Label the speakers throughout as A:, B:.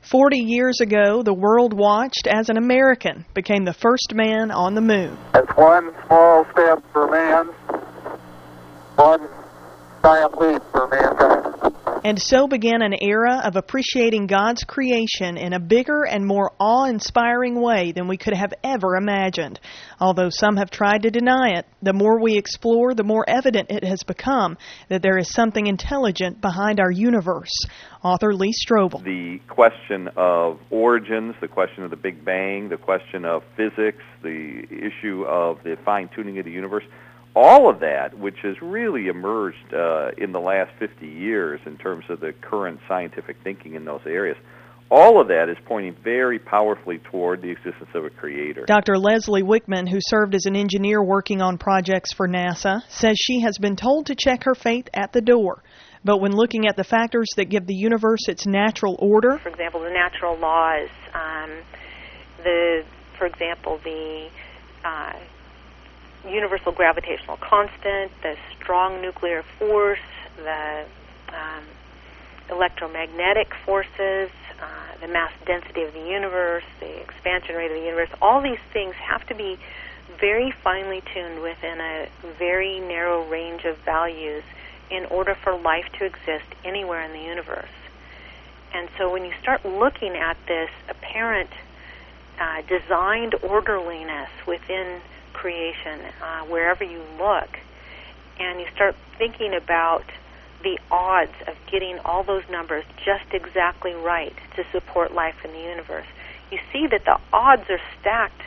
A: 40 years ago, the world watched as an American became the first man on the moon.
B: It's one small step for man, one giant leap for mankind.
A: And so began an era of appreciating God's creation in a bigger and more awe-inspiring way than we could have ever imagined. Although some have tried to deny it, the more we explore, the more evident it has become that there is something intelligent behind our universe. Author Lee Strobel.
C: The question of origins, the question of the Big Bang, the question of physics, the issue of the fine-tuning of the universe, all of that, which has really emerged in the last 50 years in terms of the current scientific thinking in those areas, all of that is pointing very powerfully toward the existence of a creator.
A: Dr. Leslie Wickman, who served as an engineer working on projects for NASA, says she has been told to check her faith at the door. But when looking at the factors that give the universe its natural order,
D: for example, the natural laws, the universal gravitational constant, the strong nuclear force, the electromagnetic forces, the mass density of the universe, the expansion rate of the universe, all these things have to be very finely tuned within a very narrow range of values in order for life to exist anywhere in the universe. And so when you start looking at this apparent designed orderliness within creation, wherever you look, and you start thinking about the odds of getting all those numbers just exactly right to support life in the universe, you see that the odds are stacked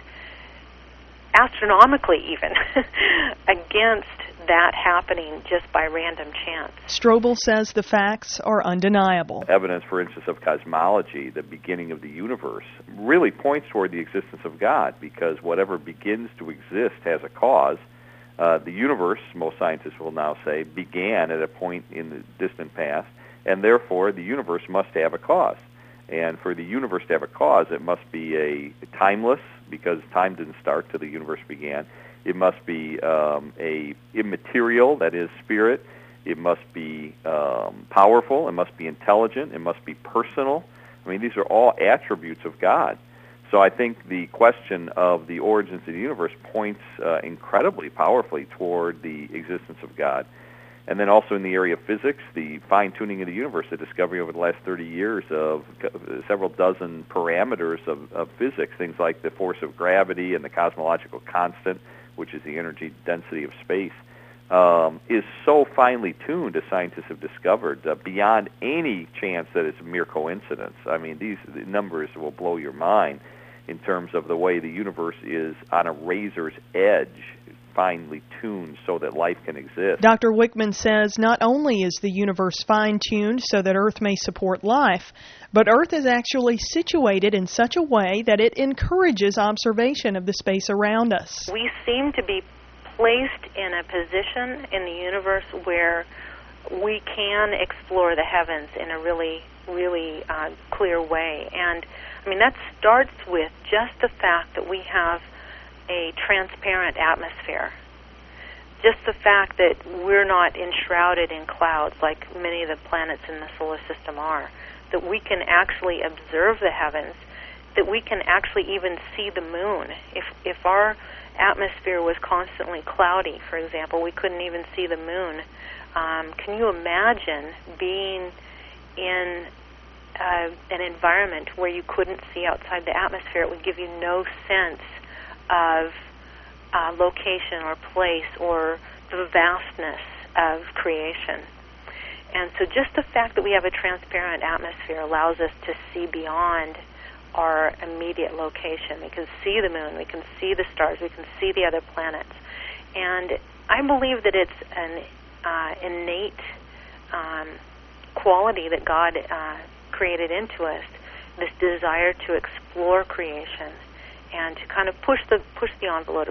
D: astronomically even against that happening just by random chance.
A: Strobel says the facts are undeniable.
C: Evidence, for instance, of cosmology, the beginning of the universe, really points toward the existence of God, because whatever begins to exist has a cause. The universe, most scientists will now say, began at a point in the distant past, and therefore the universe must have a cause. And for the universe to have a cause, it must be a timeless, because time didn't start till the universe began. It must be a immaterial, that is, spirit. It must be powerful. It must be intelligent. It must be personal. I mean, these are all attributes of God. So I think the question of the origins of the universe points incredibly powerfully toward the existence of God. And then also in the area of physics, the fine-tuning of the universe, the discovery over the last 30 years of several dozen parameters of physics, things like the force of gravity and the cosmological constant, which is the energy density of space, is so finely tuned, as scientists have discovered, beyond any chance that it's a mere coincidence. I mean, these numbers will blow your mind in terms of the way the universe is on a razor's edge, finely tuned so that life can exist.
A: Dr. Wickman says not only is the universe fine-tuned so that Earth may support life, but Earth is actually situated in such a way that it encourages observation of the space around us.
D: We seem to be placed in a position in the universe where we can explore the heavens in a really, really clear way. And, I mean, that starts with just the fact that we have a transparent atmosphere. Just the fact that we're not enshrouded in clouds like many of the planets in the solar system are, that we can actually observe the heavens, that we can actually even see the moon. If our atmosphere was constantly cloudy, for example, we couldn't even see the moon. Can you imagine being in an environment where you couldn't see outside the atmosphere? It would give you no sense of location or place or the vastness of creation. And so just the fact that we have a transparent atmosphere allows us to see beyond our immediate location. We can see the moon, we can see the stars, we can see the other planets. And I believe that it's an innate quality that God created into us, this desire to explore creation and to kind of push the envelope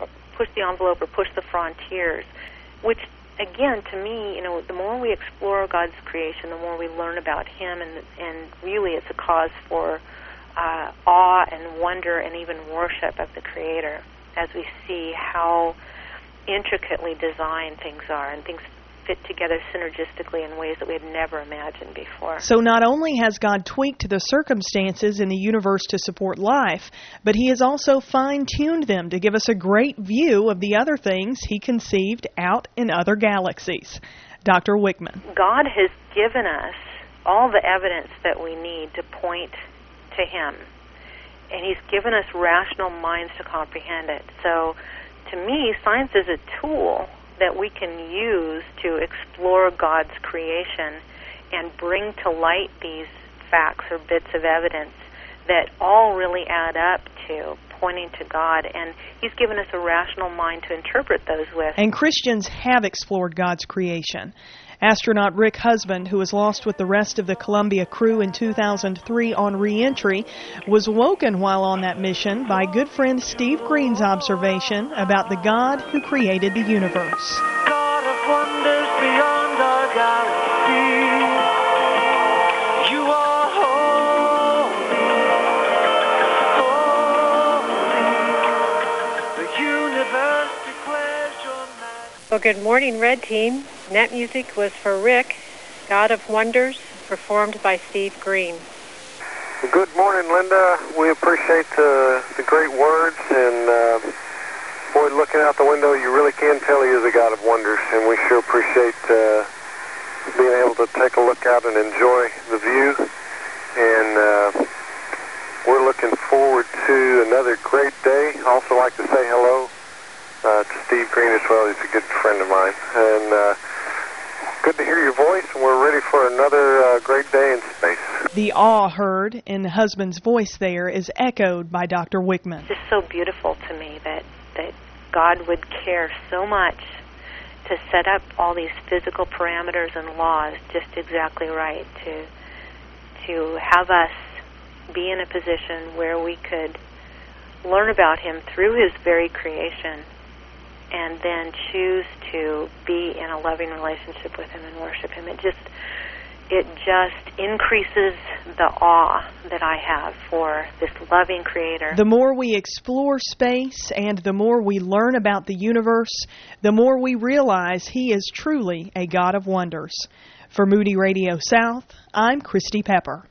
D: or push the frontiers, which again, to me, you know, the more we explore God's creation, the more we learn about Him, and really it's a cause for awe and wonder and even worship of the Creator as we see how intricately designed things are, and things fit together synergistically in ways that we had never imagined before.
A: So not only has God tweaked the circumstances in the universe to support life, but He has also fine-tuned them to give us a great view of the other things He conceived out in other galaxies. Dr. Wickman.
D: God has given us all the evidence that we need to point to Him, and He's given us rational minds to comprehend it. So, to me, science is a tool that we can use to explore God's creation and bring to light these facts or bits of evidence that all really add up to pointing to God, and He's given us a rational mind to interpret those with.
A: And Christians have explored God's creation. Astronaut Rick Husband, who was lost with the rest of the Columbia crew in 2003 on re-entry, was woken while on that mission by good friend Steve Green's observation about the God who created the universe.
E: God of wonders beyond our galaxy, you are holy, holy. The universe declares your majesty.
F: Well, good morning, Red Team. That music was for Rick, God of Wonders, performed by Steve Green.
B: Good morning, Linda. We appreciate the great words, and boy, looking out the window, you really can tell He is a God of wonders, and we sure appreciate being able to take a look out and enjoy the view. And we're looking forward to another great day. I also like to say hello to Steve Green as well. He's a good friend of mine. And good to hear your voice, and we're ready for another great day in space.
A: The awe heard in the husband's voice there is echoed by Dr. Wickman.
D: It's just so beautiful to me that God would care so much to set up all these physical parameters and laws just exactly right, to have us be in a position where we could learn about Him through His very creation, and then choose to be in a loving relationship with Him and worship Him. It just increases the awe that I have for this loving Creator.
A: The more we explore space and the more we learn about the universe, the more we realize He is truly a God of wonders. For Moody Radio South, I'm Christy Pepper.